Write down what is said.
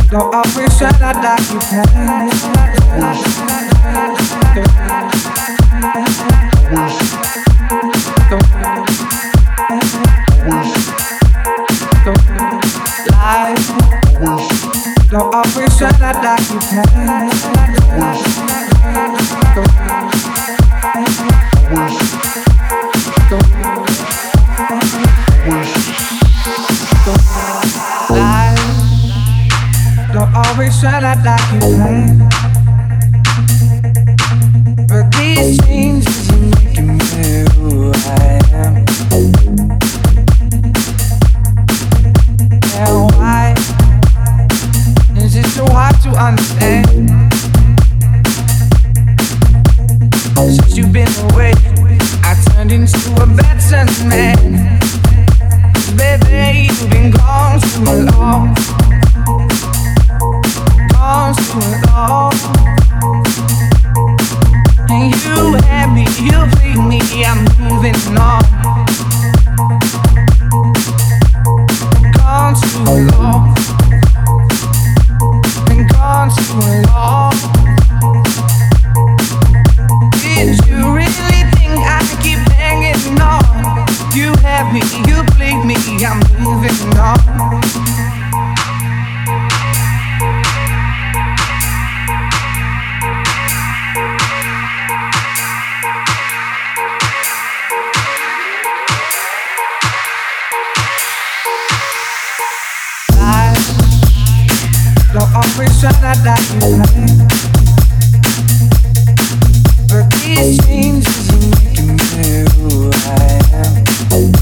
Don't always try to knock you Don't lie. Don't always try to knock you Don't lie. Don't always try to knock you but these changes are making me who I am. And why is it so hard to understand? Since you've been away, I turned into a better man. 'Cause baby, you've been gone too long. Gone too long. And you had me, you played me, I'm moving on. Gone too long. Been gone too long. Did you really think I'd keep hanging on? You had me, you played me, I'm moving on. Don't always try to knock you but these changes are making me who I am.